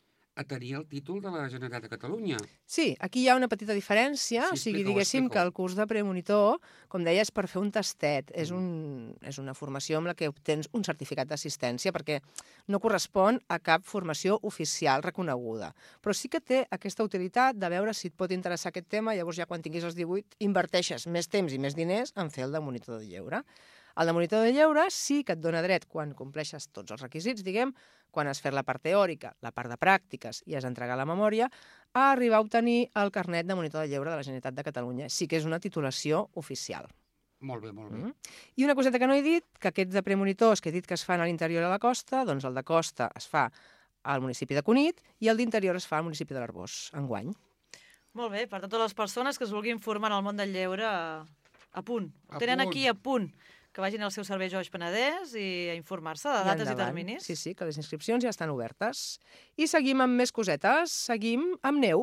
a tenir el títol de la Generalitat de Catalunya. Sí, aquí hi ha una petita diferència, Sí, o sigui, explica-ho, diguéssim explica-ho. que el curs de premonitor, com deia, és per fer un tastet, és, un, és una formació amb la que obtens un certificat d'assistència, perquè no correspon a cap formació oficial reconeguda. Però sí que té aquesta utilitat de veure si et pot interessar aquest tema, llavors ja quan tinguis els divuit inverteixes més temps i més diners en fer el de monitor de lleure. El de monitor de lleure sí que et dona dret, quan compleixes tots els requisits, diguem, quan has fet la part teòrica, la part de pràctiques i has entregat la memòria, a arribar a obtenir el carnet de monitor de lleure de la Generalitat de Catalunya. Sí que és una titulació oficial. Molt bé, molt bé. Mm. I una coseta que no he dit, que aquests de premonitors que he dit que es fan a l'interior de la costa, doncs el de costa es fa al municipi de Cunit i el d'Interior es fa al municipi de l'Arboç, enguany. Molt bé, per totes les persones que es vulguin formar en el món del lleure, a, a punt. Ho A tenen punt. aquí a punt. Que vagin al seu servei Joix Penedès i a informar-se de dates i, i terminis. Sí, sí, que les inscripcions ja estan obertes. I seguim amb més cosetes. Seguim amb neu.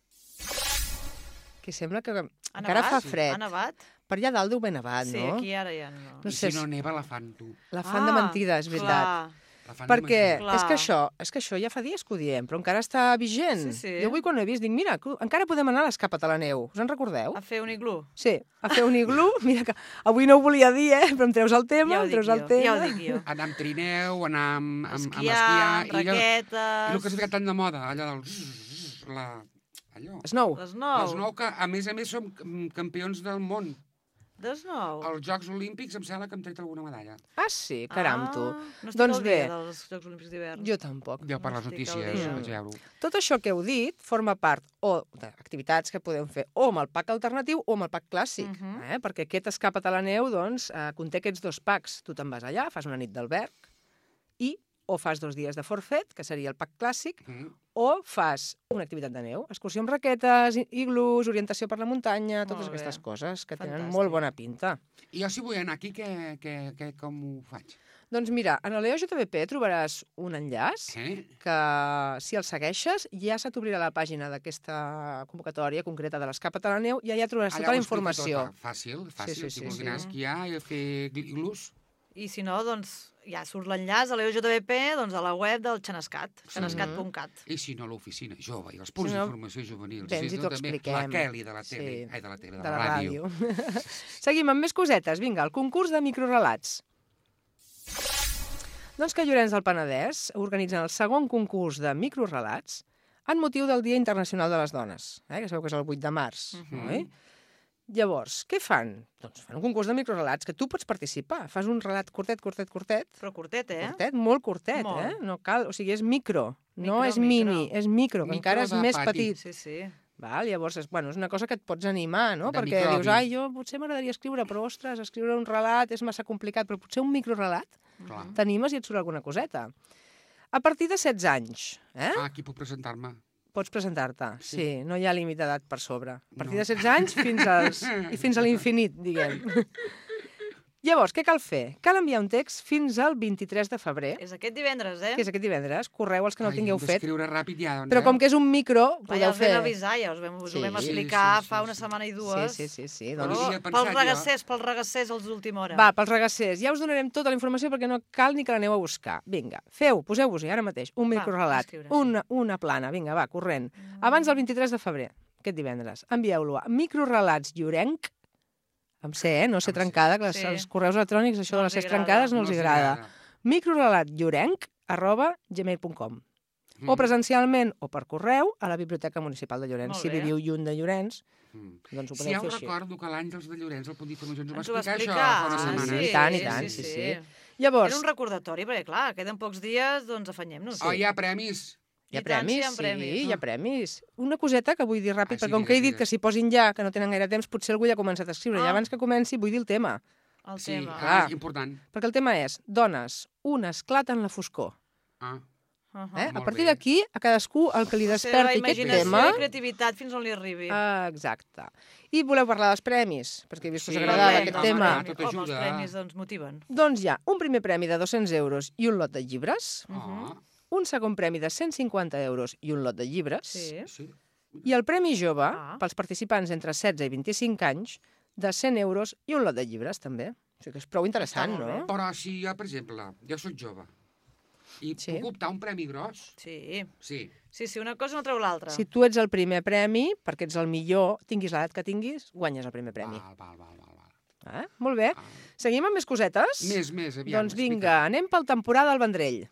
Que sembla que Ha encara nevat? fa Sí. fred. Ha nevat? Per allà dalt deu haver nevat, Sí, no? aquí ara ja no. No I sé si no si- neva, la fan, tu. La fan de mentida, és veritat. Clar. La fan Perquè de mentida. és que, Clar. això, és que això ja fa dies que ho diem, però encara està vigent. Sí, sí. Jo avui quan ho he vist dic, mira, que encara podem anar a l'escapat a la neu. Us en recordeu? A fer un iglú. Sí, a fer un iglú. Mira que avui no ho volia dir, eh? Però em treus el tema, Ja ho em dic treus el jo, tema. ja ho dic jo. Anar amb trineu, anar amb, amb, amb Esquiar, esquiar... amb i allò- raquetes... I el que s'ha ficat tan de moda, allò del... zzz, La, allò. Snow. Desnou. L'esnou, que a més a més som campions del món. Desnou. Als Jocs Olímpics em sembla que hem tret alguna medalla. Ah, sí, caram, tu. Ah, no estic Doncs al dia bé. dels Jocs Olímpics d'hivern. Jo tampoc. Jo per No les estic al notícies dia. vaig veure-ho. Tot això que heu dit forma part o d'activitats que podem fer o amb el pack alternatiu o amb el pack clàssic, Mhm. eh? perquè aquest Escapa't a la neu doncs, eh, conté aquests dos packs. Tu te'n vas allà, fas una nit d'alberg i o fas dos dies de forfet, que seria el pack clàssic, Mm. o fas una activitat de neu, excursió amb raquetes, i- iglús, orientació per la muntanya, totes Molt bé. aquestes coses que tenen Fantàstic. molt bona pinta. I jo si vull anar aquí, que, que, que, com ho faig? Doncs mira, en el Leo J V P trobaràs un enllaç Eh? que si el segueixes ja se t'obrirà la pàgina d'aquesta convocatòria concreta de l'Escapa't a la neu i allà trobaràs tota ho la explica informació. Tota. Fàcil, fàcil. sí, si sí, vols sí. anar a esquiar i a fer iglús. I si no, doncs, ja surt l'enllaç a l'E O J V P doncs, a la web del Xenescat, xenescat punt cat. I si no, l'oficina jove i els punts Si no, d'informació juvenil. vens Sí, i t'ho també expliquem. La Kelly de la tele. Sí. Ai, de la tele, de, de la, la ràdio. ràdio. Seguim amb més cosetes. Vinga, el concurs de microrelats. Doncs que Llorenç del Penedès organitzen el segon concurs de microrelats en motiu del Dia Internacional de les Dones, eh, que sabeu que és el vuit de març. Uh -huh. oi? Llavors, què fan? Doncs fan un concurs de microrelats que tu pots participar. Fas un relat curtet, curtet, curtet, Però curtet, eh? curtet, molt curtet, Molt. eh? No cal, o sigui, és micro, no Micro, és micro. mini, és micro, que Micro encara és de més petit. petit. Sí, sí. Val? Llavors, és, bueno, és una cosa que et pots animar, no? De Perquè microbi. dius, ai, jo potser m'agradaria escriure, però, ostres, escriure un relat és massa complicat, però potser un microrelat Clar. t'animes i et surt alguna coseta. A partir de setze anys, eh? Ah, aquí puc presentar-me. Pots presentar-te. Sí. sí, no hi ha límit d'edat per sobre. A partir No. de setze anys fins als, i fins a l'infinit, diguem. Llavors, què cal fer? Cal enviar un text fins al vint-i-tres de febrer, És aquest divendres, eh? que és aquest divendres. Correu els que no el Ai, tingueu hem fet. d'escriure ràpid ja, doncs, Però eh? com que és un micro, Clar, ja podeu us vam fer... avisar, ja us vam, us Sí, ho vam sí, explicar sí, sí, fa una sí. setmana i Sí, dues. sí, sí, sí. Però Doncs... no Però hi he pels pensat jo. regassers, pels regassers a l'última hora. Va, pels regassers. Ja us donarem tota la informació perquè no cal ni que l'aneu a buscar. Vinga, feu, poseu-vos-hi ara mateix un microrelat, escriure, sí. una, una plana, vinga, va, corrent. Abans del vint-i-tres de febrer, aquest divendres, envieu-lo a microrelats.llorenc, amb C, eh? No ser Amb C. trencada, que les, Sí. els correus electrònics, això No de els les Cs agrada. trencades no, els els agrada. agrada. microrelatlllorenc arroba gmail punt com Mm. o presencialment o per correu a la Biblioteca Municipal de Llorenç. Molt Si bé. viviu lluny de Llorenç, Mm. doncs ho Si podeu ja ho fer així. recordo que l'Àngels de Llorenç, el punt d'informació, ens ho va Ens ho va explicar, explicar. això fa unes Ah, setmanes. sí, i tant, i tant, sí, sí. Llavors, Era un recordatori, perquè clar, queden pocs dies, doncs afanyem-nos. Oh, hi ha premis. hi ha I tant, sí, premis, hi ha premis. sí, hi ha premis. Una coseta que vull dir ràpid, Ah, sí, perquè com que he digues, dit que digues. s'hi posin ja, que no tenen gaire temps, potser algú ja ha començat a escriure. Ah. I abans que comenci vull dir el tema. El Sí, tema. ah, Clar. important. Perquè el tema és, dones, un esclat en la foscor. Ah. Uh -huh. Eh? A molt partir bé. d'aquí, a cadascú el que li La seva desperti aquest imaginació tema... i creativitat fins on li arribi. Ah, exacte. I voleu parlar dels premis? Perquè he vist que us Sí, agradava home, aquest home, tema. tot Home, els ajuda. premis doncs, motiven. Doncs hi ha un primer premi de dos-cents euros i un lot de llibres, Ah, un segon premi de cent cinquanta euros i un lot de llibres, Sí. sí. i el premi jove, Ah. pels participants entre setze i vint-i-cinc anys, de cent euros i un lot de llibres, també. O sigui que és prou interessant, Està molt no? Però si jo, per exemple, jo sóc jove i Sí. puc optar a un premi gros, Sí. sí. Sí, sí, una cosa no treu l'altra. Si tu ets el primer premi, perquè ets el millor, tinguis l'edat que tinguis, guanyes el primer premi. Val, val, val, val, val. Eh? Molt bé. Ah. Seguim amb més cosetes? Més, més, aviam. Doncs vinga, anem pel temporal del Vendrell.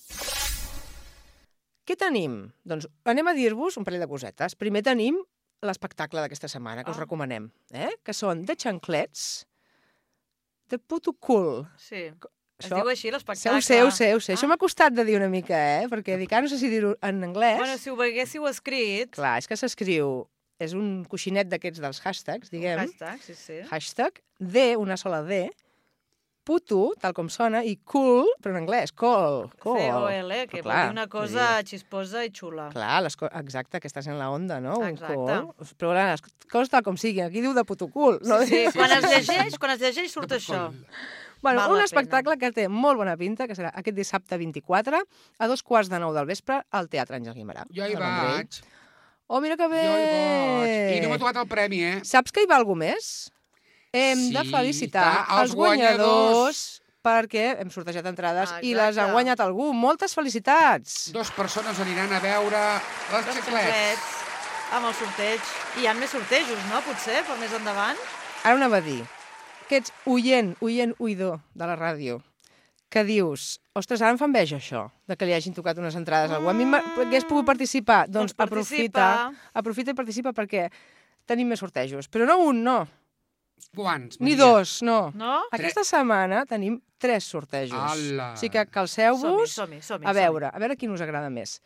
Què tenim? Doncs anem a dir-vos un parell de cosetes. Primer tenim l'espectacle d'aquesta setmana, que us Ah. recomanem, eh? que són The Xanclets, de Puto Cool. Sí. Es Això- diu així, Sé, l'espectacle. ho sé, ho sé, ho sé. Ah. Això m'ha costat de dir una mica, eh? Perquè dic, ah, no sé si dir-ho en anglès. Bueno, si ho haguéssiu escrit... Clar, és que s'escriu... És un coixinet d'aquests dels hashtags, diguem. Hashtag, sí, sí. Hashtag D, una sola D, puto, tal com sona, i cool, però en anglès, cool. cool. C O L, que Però vol clar, dir una cosa vull dir, xisposa i xula. Clar, les co exacte, que estàs en la onda, no? Un Exacte. cool. Però clar, les coses tal com siguin. Aquí diu de puto cool. No? Sí, sí, quan es llegeix, quan es llegeix surt això. Bueno, Val un la espectacle que té molt bona pinta, que serà aquest dissabte vint-i-quatre, a dos quarts de nou del vespre, al Teatre Àngel Guimerà. Jo hi de Vendrell. vaig. Oh, mira que bé! Jo hi vaig. I no m'ha tocat el premi, eh? Saps que hi va algú més? Hem Sí, de felicitar clar, els els guanyadors, guanyadors. perquè hem sortejat entrades Ah, i les ha exacte. guanyat algú. Moltes felicitats! Dos persones aniran a veure les Dos xiclets. xiclets amb el sorteig. I hi ha més sortejos, no? Potser, per més endavant. Ara anava a dir que ets oient, oient, oïdor de la ràdio, que dius, ostres, ara em fa enveja això, de que li hagin tocat unes entrades a algú. A mi m'hagués pogut participar. Doncs, Doncs participa. aprofita, aprofita i participa perquè tenim més sortejos. Però no un, no. Quants, Ni Maria? dos, no. No? Aquesta setmana tenim tres sortejos. Ala. O sigui que calceu-vos Som-hi, som-hi, som-hi, a veure, a veure quin us agrada més.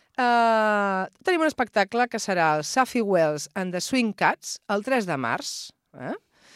Uh, tenim un espectacle que serà el Safi Wells and the Swing Cats el tres de març. Eh?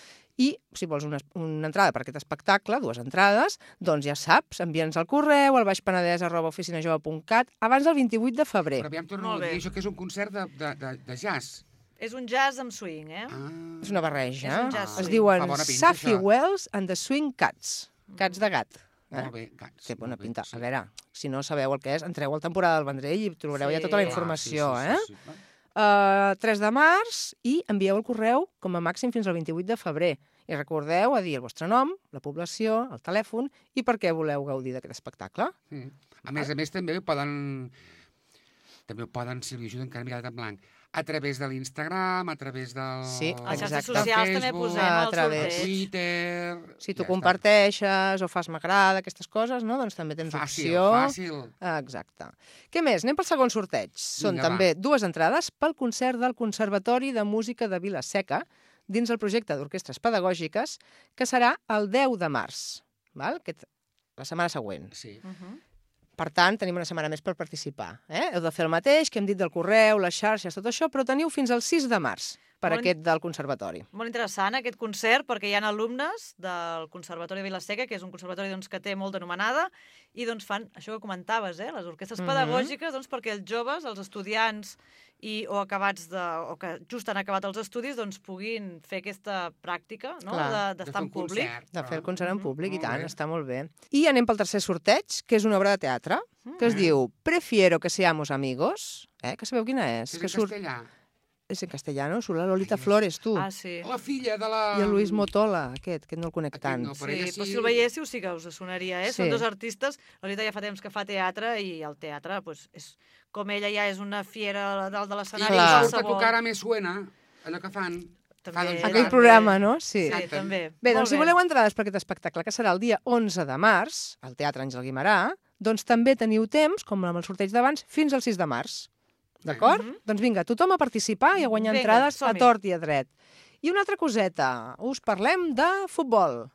I si vols una, una entrada per aquest espectacle, dues entrades, doncs ja saps, envia'ns al correu al baixpenedès arroba oficinajove punt cat abans del vint-i-vuit de febrer. Però aviam, torno Molt a dir bé. això que és un concert de, de, de, de jazz. És un jazz amb swing, eh? Ah. És una barreja. És un jazz Es swing. diuen Fa bona pinta, Safi això. Wells and the Swing Cats. Cats de gat. Eh? Molt bé, gats. Té bona molt bé, pinta. sí. A veure, si no sabeu el que és, entreu al temporada del Vendrell i trobareu Sí. ja tota la Clar, informació, Ah, sí, eh? sí, sí, sí. Uh, tres de març i envieu el correu com a màxim fins al vint-i-vuit de febrer. I recordeu a dir el vostre nom, la població, el telèfon i per què voleu gaudir d'aquest espectacle. Mm. A més a més, també ho poden... També ho poden, si li ajuden encara mirat en blanc, a través de l'Instagram, a través del... Sí, A les xarxes exacte. socials del també Facebook, posem a el través. sorteig. Twitter... Si tu ja comparteixes o fas m'agrada, aquestes coses, no? Doncs també tens està. Fàcil, opció. fàcil. Exacte. Què més? Anem pel segon sorteig. Són Vinga, també dues entrades pel concert del Conservatori de Música de Vila-seca dins el projecte d'orquestres pedagògiques, que serà el deu de març, val? Aquest, la setmana següent. Sí. Uh -huh. Per tant, tenim una setmana més per participar. Eh? Heu de fer el mateix que hem dit del correu, les xarxes, tot això, però teniu fins al sis de març per Molt- aquest del Conservatori. Molt interessant aquest concert perquè hi ha alumnes del Conservatori de Vila-seca, que és un conservatori doncs, que té molt d'anomenada, i doncs fan això que comentaves, eh? Les orquestres Mhm. pedagògiques, doncs, perquè els joves, els estudiants i, o acabats de, o que just han acabat els estudis, doncs puguin fer aquesta pràctica, no? Clar. de- d'estar en públic. De fer el concert en públic, i Molt tant, bé. està molt bé. I anem pel tercer sorteig, que és una obra de teatre, que es diu Prefiero que seamos amigos, eh? que sabeu quina és? És que en surt... castellà. És en castellano, surt la Lolita Ai, Flores, tu. Ah, sí. La filla de la... I el Luis Motola, aquest, que no el conec Aquest tant. no, però Sí, ella però sí- si el veiéssiu sí que us sonaria, eh? Sí. Són dos artistes. La Lolita ja fa temps que fa teatre i el teatre, doncs, és, com ella ja és una fiera a dalt de I l'escenari, Clar. surt a tu cara me suena, allò que fan. També. Fa, doncs, Aquell també. programa, no? Sí. Sí, Exacte. també. Bé, Molt doncs si voleu entrades per aquest espectacle, que serà el dia onze de març, al Teatre Àngel Guimerà, doncs també teniu temps, com amb el sorteig d'abans, fins al sis de març. D'acord? Mhm. Doncs vinga, tothom a participar i a guanyar Vinga, entrades a som-hi. tort i a dret. I una altra coseta, us parlem de futbol.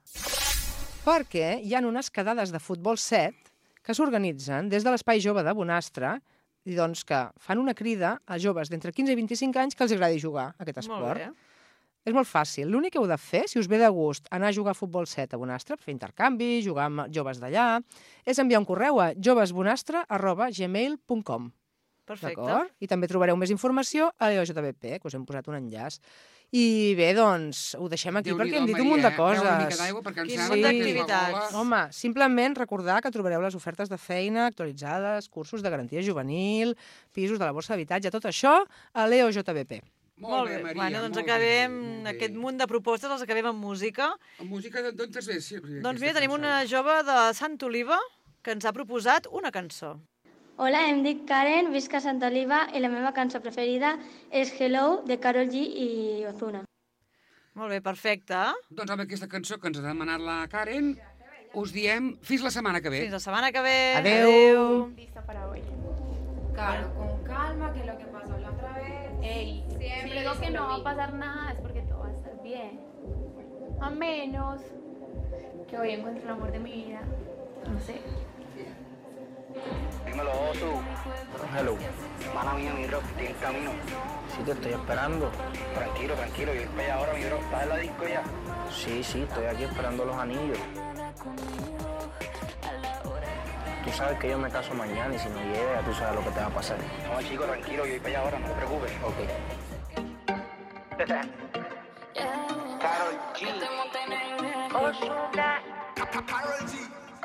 Perquè hi ha unes quedades de futbol set que s'organitzen des de l'Espai Jove de Bonastre i doncs que fan una crida a joves d'entre quinze i vint-i-cinc anys que els agradi jugar a aquest esport. Molt bé. És molt fàcil. L'únic que heu de fer, si us ve de gust anar a jugar a futbol set a Bonastre, fer intercanvi, jugar amb joves d'allà, és enviar un correu a jovesbonastre arroba gmail punt com. Perfecte. D'acord? I també trobareu més informació a l'E O J B P, que us hem posat un enllaç. I bé, doncs, ho deixem aquí perquè hem dit un munt de coses. Beu una mica d'aigua perquè em Quin sembla munt que és la d'activitats. bola. Home, simplement recordar que trobareu les ofertes de feina actualitzades, cursos de garantia juvenil, pisos de la borsa d'habitatge, tot això a l'E O J B P. Molt bé, Maria, bueno, doncs molt acabem bé, molt bé. aquest munt de propostes, els acabem amb música. Amb música de- d'on es ve? Sí, Doncs mira, tenim una jove de Sant Oliva que ens ha proposat una cançó. Hola, em dic Karen, visc a Santa Oliva i la meva cançó preferida és Hello, de Karol G i Ozuna. Molt bé, perfecte. Doncs amb aquesta cançó que ens ha demanat la Karen, us diem fins la setmana que ve. Fins la setmana que ve. Adeu. Lista para hoy. Claro, con calma, que lo que pasó la otra vez. Ey, si digo que no va a pasar nada es porque todo va a estar bien. A menos que hoy encuentre el amor de mi vida. No sé. Dímelo, Osu. Hello. Mala mía, mi bro, estoy en camino. Sí, te estoy esperando. Tranquilo, tranquilo, yo estoy ahora, mi bro. ¿Estás en la disco ya? Sí, sí, estoy aquí esperando los anillos. Tú sabes que yo me caso mañana y si no llega, ya tú sabes lo que te va a pasar. No, chico, tranquilo, yo voy para allá ahora, no te preocupes. Ok. Karol G. Karol G.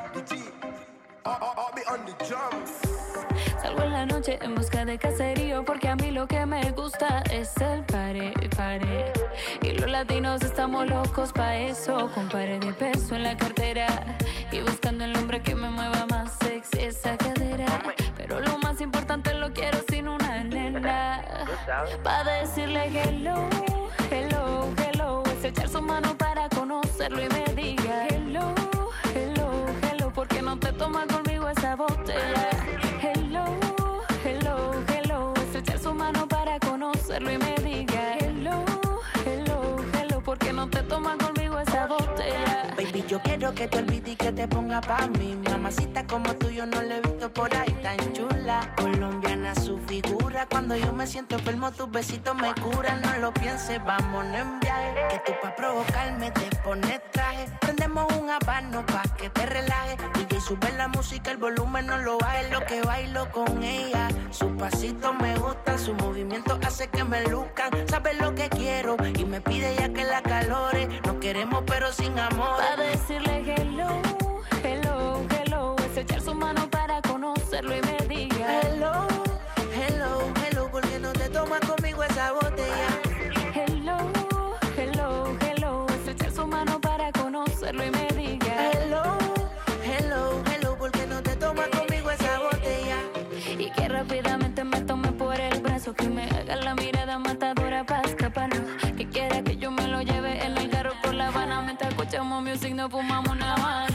I'll be on the drums. Salgo en la noche en busca de caserío porque a mí lo que me gusta es el pare, pare. Y los latinos estamos locos pa' eso, con pare de peso en la cartera y buscando el hombre que me mueva más sexy esa cadera. Pero lo más importante lo quiero sin una nena pa' decirle hello, hello, hello. Es echar su mano para conocerlo y me diga hello, hello, hello. ¿Por qué no te tomas conmigo esa botella? Hello, hello, hello. Es echar su mano para conocerlo y me diga hello, hello, hello. ¿Por qué no te tomas conmigo esa botella? Baby, yo quiero que te olvides y que te ponga pa' mí. Mamacita como tú yo no la he visto por ahí tan chula. Colombiana su figura. Cuando yo me siento enfermo tus besitos me curan. No lo pienses, vámonos en viaje. Que tú pa' provocarme te pones traje. Prendemos un habano pa' que te relajes. D J sube la música, el volumen no lo bajes. Lo que bailo con ella. Sus pasitos me gustan, su movimiento hace que me luzcan. Sabe lo que quiero y me pide ya que la calore. No queremos pero sin amor. Pa' decirle hello, hello, hello. Es echar su mano para conocerlo y me diga hello, hello, hello. ¿Por qué no te tomas conmigo esa botella? Hello, hello, hello. Es echar su mano para conocerlo y me diga hello, hello, hello. ¿Por qué no te tomas conmigo esa botella? Y que rápidamente me tome por el brazo, que me haga la mirada matadora para escaparnos, que quiera que yo me lo lleve en el carro por La Habana. Mientras escuchamos music, no fumamos nada más.